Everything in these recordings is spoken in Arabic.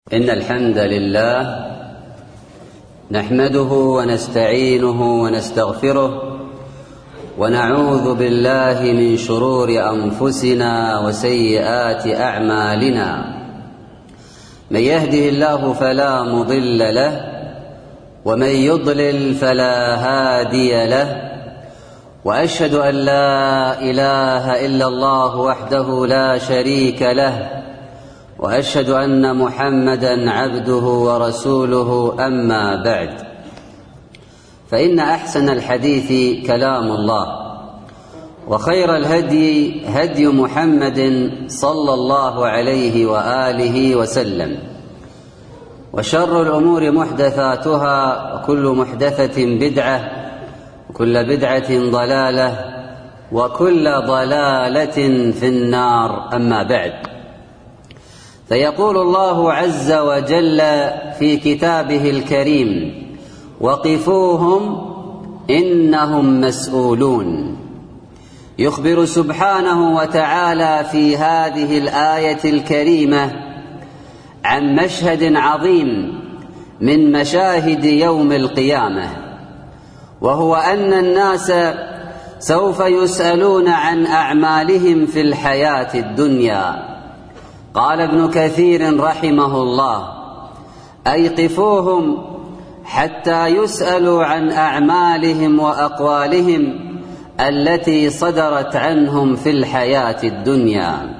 إن الحمد لله نحمده ونستعينه ونستغفره ونعوذ بالله من شرور أنفسنا وسيئات أعمالنا. من يهده الله فلا مضل له ومن يضلل فلا هادي له، وأشهد أن لا إله إلا الله وحده لا شريك له، وأشهد أن محمدًا عبده ورسوله. أما بعد، فإن أحسن الحديث كلام الله، وخير الهدي هدي محمد صلى الله عليه وآله وسلم، وشر الأمور محدثاتها، وكل محدثة بدعة، وكل بدعة ضلالة، وكل ضلالة في النار. أما بعد، فيقول الله عز وجل في كتابه الكريم: وقفوهم إنهم مسؤولون. يخبر سبحانه وتعالى في هذه الآية الكريمة عن مشهد عظيم من مشاهد يوم القيامة، وهو أن الناس سوف يسألون عن أعمالهم في الحياة الدنيا. قال ابن كثير رحمه الله: أيقفوهم حتى يسألوا عن أعمالهم وأقوالهم التي صدرت عنهم في الحياة الدنيا.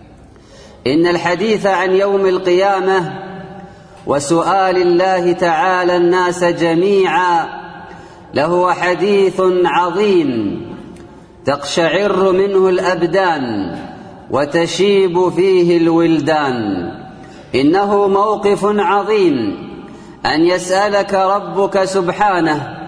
إن الحديث عن يوم القيامة وسؤال الله تعالى الناس جميعا لهو حديث عظيم تقشعر منه الأبدان وتشيب فيه الولدان. إنه موقف عظيم أن يسألك ربك سبحانه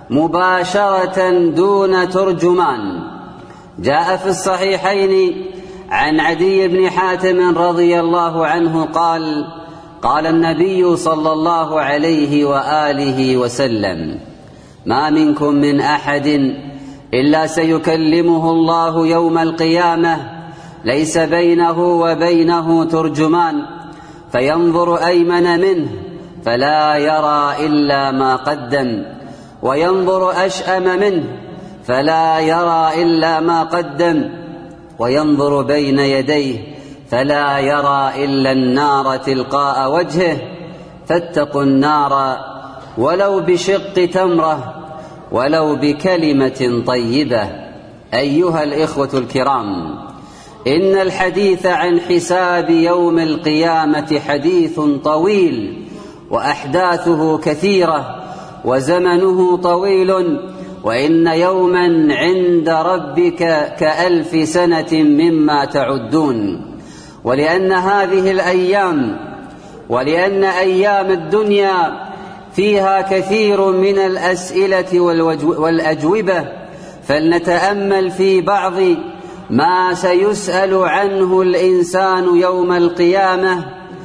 مباشرة دون ترجمان. جاء في الصحيحين عن عدي بن حاتم رضي الله عنه قال: قال النبي صلى الله عليه وآله وسلم: ما منكم من أحد إلا سيكلمه الله يوم القيامة، ليس بينه وبينه ترجمان، فينظر أيمن منه فلا يرى إلا ما قدم، وينظر أشأم منه فلا يرى إلا ما قدم، وينظر بين يديه فلا يرى إلا النار تلقاء وجهه. فاتقوا النار ولو بشق تمرة، ولو بكلمة طيبة. أيها الإخوة الكرام، إن الحديث عن حساب يوم القيامة حديث طويل، وأحداثه كثيرة، وزمنه طويل، وإن يوما عند ربك كألف سنة مما تعدون. ولأن هذه الأيام، ولأن أيام الدنيا فيها كثير من الأسئلة والأجوبة، فلنتأمل في بعض ما سيسأل عنه الإنسان يوم القيامة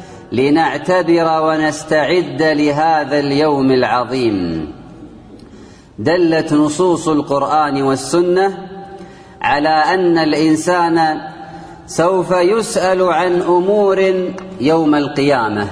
لنعتبر ونستعد لهذا اليوم العظيم. دلت نصوص القرآن والسنة على أن الإنسان سوف يسأل عن أمور يوم القيامة،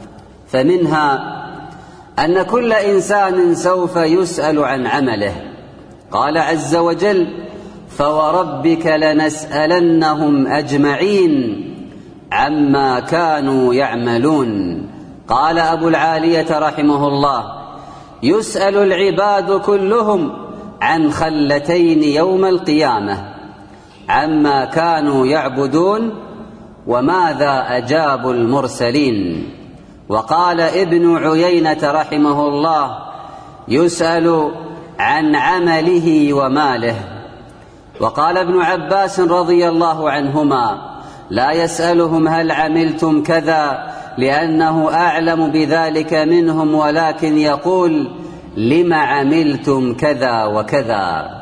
فمنها أن كل إنسان سوف يسأل عن عمله. قال عز وجل: فوربك لنسألنهم أجمعين عما كانوا يعملون. قال أبو العالية رحمه الله: يسأل العباد كلهم عن خلتين يوم القيامة: عما كانوا يعبدون، وماذا أجابوا المرسلين. وقال ابن عيينة رحمه الله: يسأل عن عمله وماله. وقال ابن عباس رضي الله عنهما: لا يسألهم هل عملتم كذا لأنه أعلم بذلك منهم، ولكن يقول: لم عملتم كذا وكذا.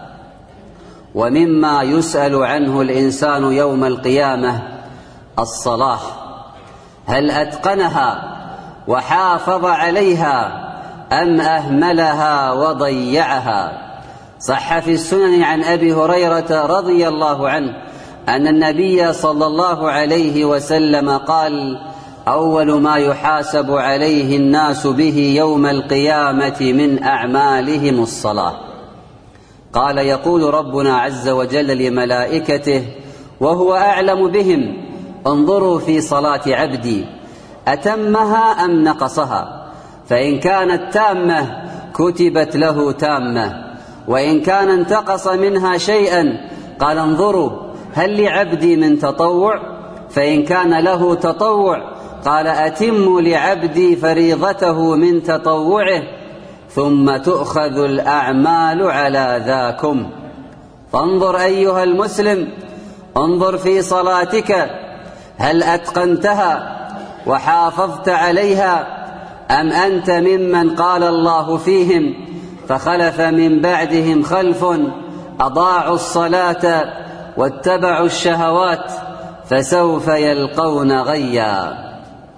ومما يسأل عنه الإنسان يوم القيامة الصلاة: هل أتقنها وحافظ عليها أم أهملها وضيعها؟ صح في السنن عن أبي هريرة رضي الله عنه أن النبي صلى الله عليه وسلم قال: أول ما يحاسب عليه الناس به يوم القيامة من أعمالهم الصلاة. قال: يقول ربنا عز وجل لملائكته وهو أعلم بهم: انظروا في صلاة عبدي أتمها أم نقصها، فإن كانت تامة كتبت له تامة، وإن كان انتقص منها شيئا قال: انظروا هل لعبدي من تطوع، فإن كان له تطوع قال: أتموا لعبدي فريضته من تطوعه، ثم تؤخذ الأعمال على ذاكم. فانظر أيها المسلم، انظر في صلاتك، هل أتقنتها وحافظت عليها، أم أنت ممن قال الله فيهم: فخلف من بعدهم خلف أضاعوا الصلاة واتبعوا الشهوات فسوف يلقون غيا.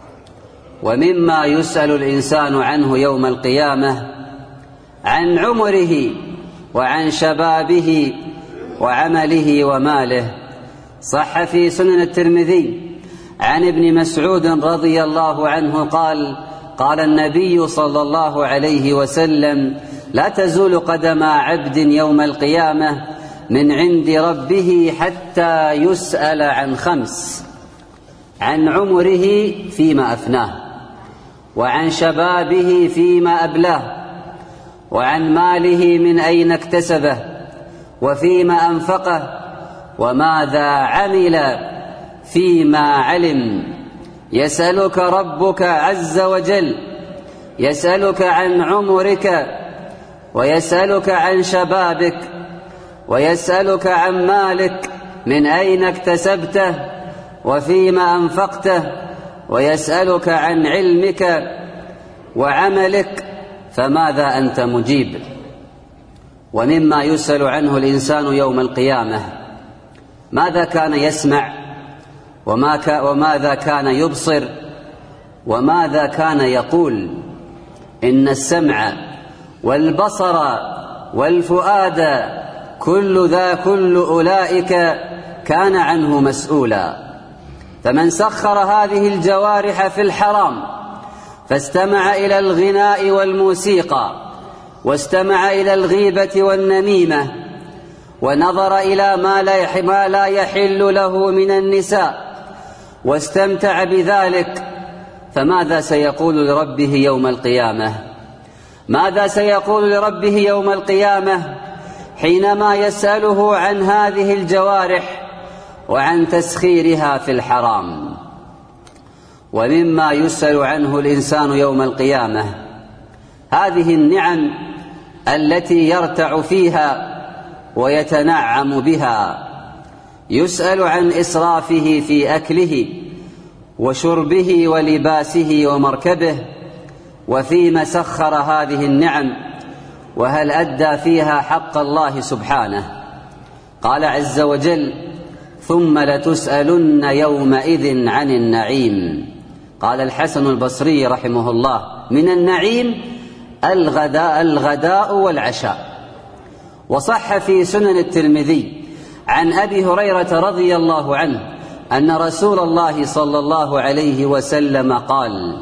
ومما يسأل الإنسان عنه يوم القيامة عن عمره وعن شبابه وعمله وماله. صح في سنن الترمذي عن ابن مسعود رضي الله عنه قال: قال النبي صلى الله عليه وسلم: لا تزول قدم عبد يوم القيامة من عند ربه حتى يسأل عن 5: عن عمره فيما أفناه، وعن شبابه فيما أبلاه، وعن ماله من أين اكتسبه، وفيما أنفقه، وماذا عمل فيما علم. يسألك ربك عز وجل، يسألك عن عمرك، ويسألك عن شبابك، ويسألك عن مالك من أين اكتسبته وفيما أنفقته، ويسألك عن علمك وعملك، فماذا أنت مجيب؟ ومما يسأل عنه الإنسان يوم القيامة: ماذا كان يسمع، وماذا كان يبصر، وماذا كان يقول. إن السمع والبصر والفؤاد كل أولئك كان عنه مسؤولا. فمن سخر هذه الجوارح في الحرام، فاستمع إلى الغناء والموسيقى، واستمع إلى الغيبة والنميمة، ونظر إلى ما لا يحل له من النساء، واستمتع بذلك، فماذا سيقول لربه يوم القيامة؟ ماذا سيقول لربه يوم القيامة حينما يسأله عن هذه الجوارح وعن تسخيرها في الحرام؟ ومما يسأل عنه الإنسان يوم القيامة هذه النعم التي يرتع فيها ويتنعم بها. يسأل عن إسرافه في أكله وشربه ولباسه ومركبه، وفيما سخر هذه النعم، وهل أدى فيها حق الله سبحانه. قال عز وجل: ثم لتسألن يومئذ عن النعيم. قال الحسن البصري رحمه الله: من النعيم الغداء والعشاء. وصح في سنن الترمذي عن أبي هريرة رضي الله عنه أن رسول الله صلى الله عليه وسلم قال: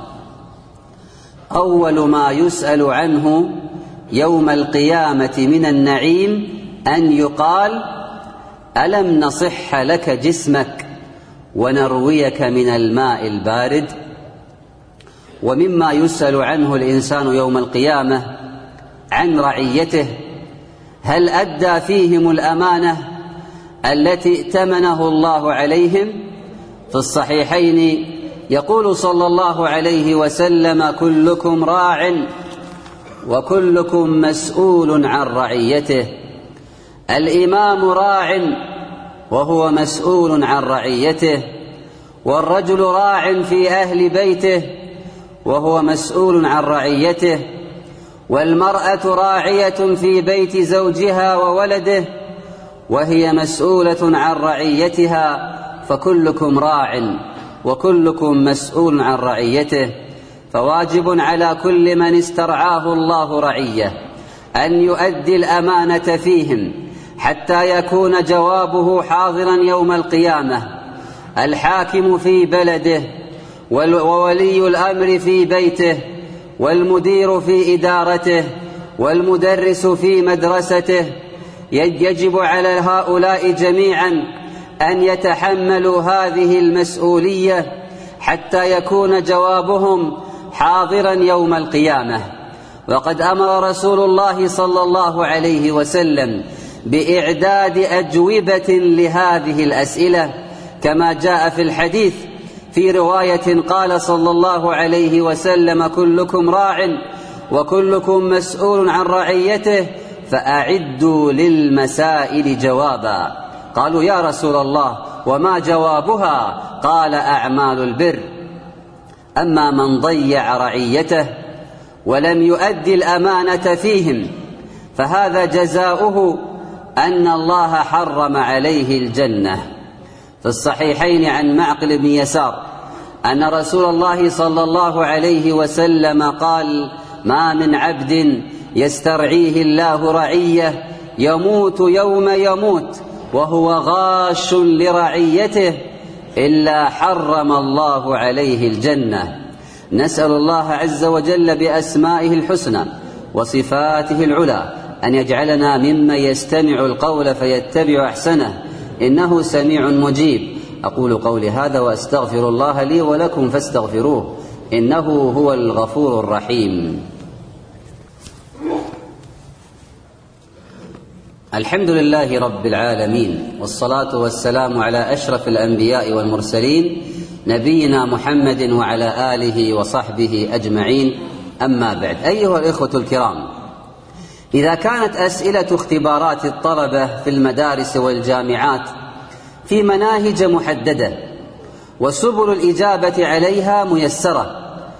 أول ما يسأل عنه يوم القيامة من النعيم أن يقال: ألم نصح لك جسمك ونرويك من الماء البارد؟ ومما يسأل عنه الإنسان يوم القيامة عن رعيته: هل أدى فيهم الأمانة التي ائتمنه الله عليهم؟ في الصحيحين يقول صلى الله عليه وسلم: كلكم راع وكلكم مسؤول عن رعيته. الإمام راع وهو مسؤول عن رعيته، والرجل راع في أهل بيته وهو مسؤول عن رعيته، والمرأة راعية في بيت زوجها وولده وهي مسؤولة عن رعيتها، فكلكم راع وكلكم مسؤول عن رعيته. فواجب على كل من استرعاه الله رعية أن يؤدي الأمانة فيهم حتى يكون جوابه حاضرا يوم القيامة. الحاكم في بلده وولي الأمر في بيته، والمدير في إدارته، والمدرس في مدرسته. يجب على هؤلاء جميعا أن يتحملوا هذه المسؤولية حتى يكون جوابهم حاضرا يوم القيامة. وقد أمر رسول الله صلى الله عليه وسلم بإعداد أجوبة لهذه الأسئلة، كما جاء في الحديث في رواية قال صلى الله عليه وسلم: كلكم راع وكلكم مسؤول عن رعيته، فأعدوا للمسائل جوابا. قالوا: يا رسول الله وما جوابها؟ قال: أعمال البر. أما من ضيع رعيته ولم يؤدي الأمانة فيهم فهذا جزاؤه أن الله حرم عليه الجنة. في الصحيحين عن معقل بن يسار أن رسول الله صلى الله عليه وسلم قال: ما من عبد يسترعيه الله رعية يموت يوم يموت وهو غاش لرعيته إلا حرم الله عليه الجنة. نسأل الله عز وجل بأسمائه الحسنى وصفاته العلى أن يجعلنا ممن يستمع القول فيتبع أحسنه، إنه سميع مجيب. أقول قولي هذا وأستغفر الله لي ولكم فاستغفروه، إنه هو الغفور الرحيم. الحمد لله رب العالمين، والصلاة والسلام على أشرف الأنبياء والمرسلين نبينا محمد وعلى آله وصحبه أجمعين. أما بعد، أيها الإخوة الكرام، إذا كانت أسئلة اختبارات الطلبة في المدارس والجامعات في مناهج محددة وسبل الإجابة عليها ميسرة،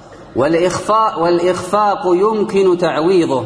والإخفاق يمكن تعويضه،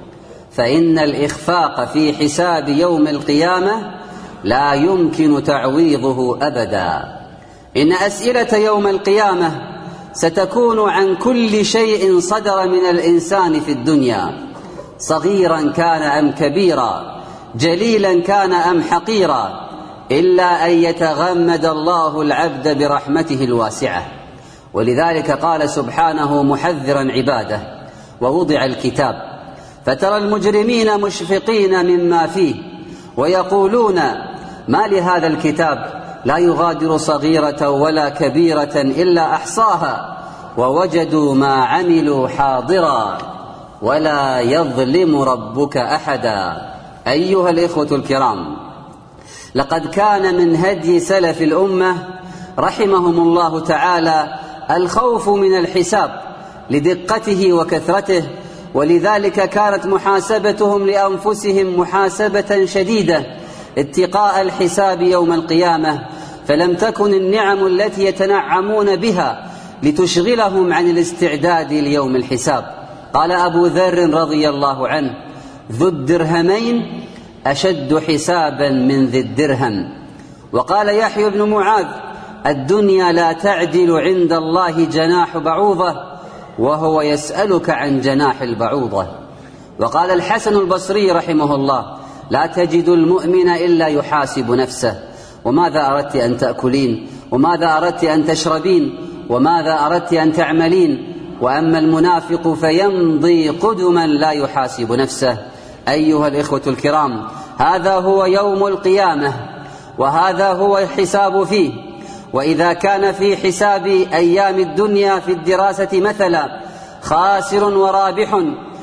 فإن الإخفاق في حساب يوم القيامة لا يمكن تعويضه أبدا. إن أسئلة يوم القيامة ستكون عن كل شيء صدر من الإنسان في الدنيا، صغيرا كان أم كبيرا، جليلا كان أم حقيرا، إلا أن يتغمد الله العبد برحمته الواسعة. ولذلك قال سبحانه محذرا عباده: ووضع الكتاب فترى المجرمين مشفقين مما فيه ويقولون ما لهذا الكتاب لا يغادر صغيرة ولا كبيرة إلا أحصاها ووجدوا ما عملوا حاضرا ولا يظلم ربك أحدا. أيها الإخوة الكرام، لقد كان من هدي سلف الأمة رحمهم الله تعالى الخوف من الحساب لدقته وكثرته، ولذلك كانت محاسبتهم لأنفسهم محاسبة شديدة اتقاء الحساب يوم القيامة، فلم تكن النعم التي يتنعمون بها لتشغلهم عن الاستعداد ليوم الحساب. قال أبو ذر رضي الله عنه: ذو الدرهمين أشد حسابا من ذي الدرهم. وقال يحيى بن معاذ: الدنيا لا تعدل عند الله جناح بعوضة وهو يسألك عن جناح البعوضة. وقال الحسن البصري رحمه الله: لا تجد المؤمن إلا يحاسب نفسه: وماذا أردت أن تأكلين؟ وماذا أردت أن تشربين؟ وماذا أردت أن تعملين؟ وأما المنافق فيمضي قدما لا يحاسب نفسه. أيها الإخوة الكرام، هذا هو يوم القيامة، وهذا هو الحساب فيه. وإذا كان في حساب أيام الدنيا في الدراسة مثلا خاسر ورابح،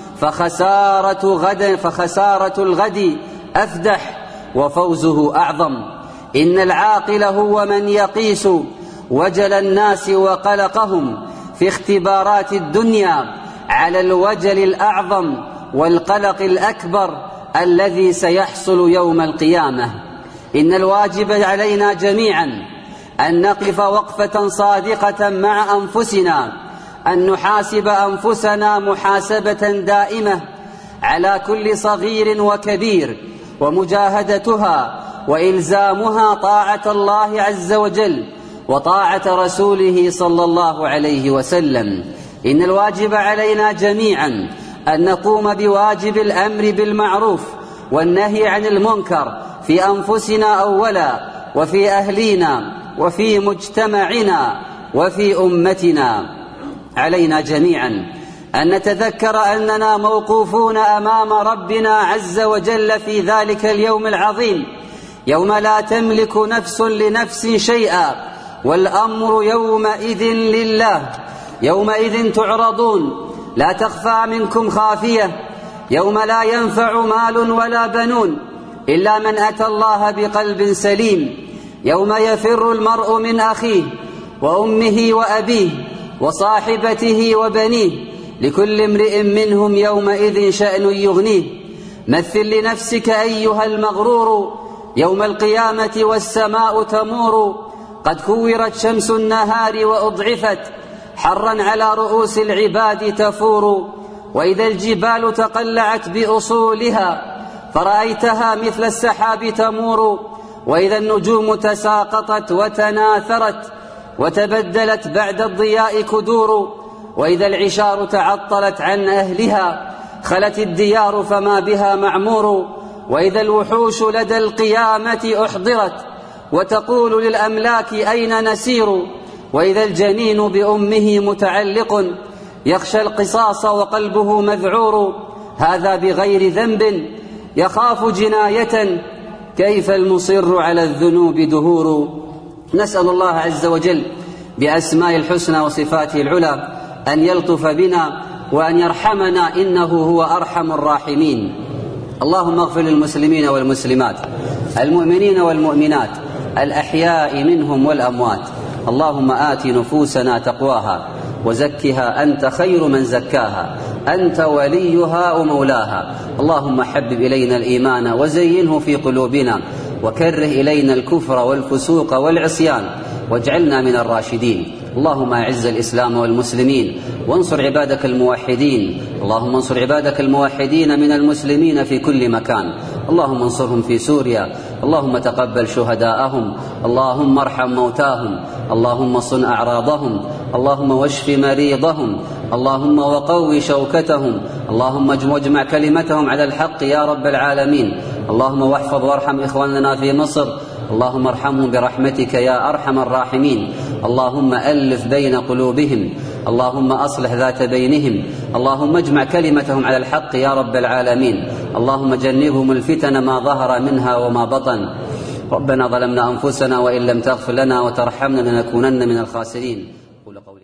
فخسارة الغد أفدح وفوزه أعظم. إن العاقل هو من يقيس وجل الناس وقلقهم في اختبارات الدنيا على الوجل الأعظم والقلق الأكبر الذي سيحصل يوم القيامة. إن الواجب علينا جميعا أن نقف وقفة صادقة مع أنفسنا، أن نحاسب أنفسنا محاسبة دائمة على كل صغير وكبير، ومجاهدتها وإلزامها طاعة الله عز وجل وطاعة رسوله صلى الله عليه وسلم. إن الواجب علينا جميعا أن نقوم بواجب الأمر بالمعروف والنهي عن المنكر في أنفسنا أولا، وفي أهلينا، وفي مجتمعنا، وفي أمتنا. علينا جميعا أن نتذكر أننا موقوفون أمام ربنا عز وجل في ذلك اليوم العظيم، يوم لا تملك نفس لنفس شيئا، والأمر يومئذ لله. يومئذ تعرضون لا تخفى منكم خافية، يوم لا ينفع مال ولا بنون إلا من أتى الله بقلب سليم، يوم يفر المرء من أخيه وأمه وأبيه وصاحبته وبنيه، لكل امرئ منهم يومئذ شأن يغنيه. مثل لنفسك أيها المغرور يوم القيامة والسماء تمور، قد كورت شمس النهار وأضعفت، حرا على رؤوس العباد تفور. وإذا الجبال تقلعت بأصولها فرأيتها مثل السحاب تمور، وإذا النجوم تساقطت وتناثرت وتبدلت بعد الضياء كدور، وإذا العشار تعطلت عن أهلها خلت الديار فما بها معمور، وإذا الوحوش لدى القيامة أحضرت وتقول للأملاك أين نسير، وإذا الجنين بأمه متعلق يخشى القصاص وقلبه مذعور، هذا بغير ذنب يخاف جناية، كيف المصر على الذنوب دهور. نسأل الله عز وجل بأسماء الحسنى وصفاته العلى أن يلطف بنا وأن يرحمنا، إنه هو أرحم الراحمين. اللهم اغفر للمسلمين والمسلمات، المؤمنين والمؤمنات، الأحياء منهم والأموات. اللهم آت نفوسنا تقواها وزكها أنت خير من زكاها، أنت وليها ومولاها. اللهم حبب إلينا الإيمان وزينه في قلوبنا، وكره إلينا الكفر والفسوق والعصيان، واجعلنا من الراشدين. اللهم أعز الإسلام والمسلمين وانصر عبادك الموحدين. اللهم انصر عبادك الموحدين من المسلمين في كل مكان. اللهم انصرهم في سوريا، اللهم تقبل شهداءهم، اللهم ارحم موتاهم، اللهم صن أعراضهم، اللهم واشف مريضهم، اللهم وقوي شوكتهم، اللهم واجمع كلمتهم على الحق يا رب العالمين. اللهم واحفظ وارحم إخواننا في مصر، اللهم ارحمهم برحمتك يا أرحم الراحمين. اللهم ألف بين قلوبهم، اللهم أصلح ذات بينهم، اللهم اجمع كلمتهم على الحق يا رب العالمين. اللهم جنبهم الفتن ما ظهر منها وما بطن. ربنا ظلمنا أنفسنا وإن لم تغفر لنا وترحمنا لنكونن من الخاسرين.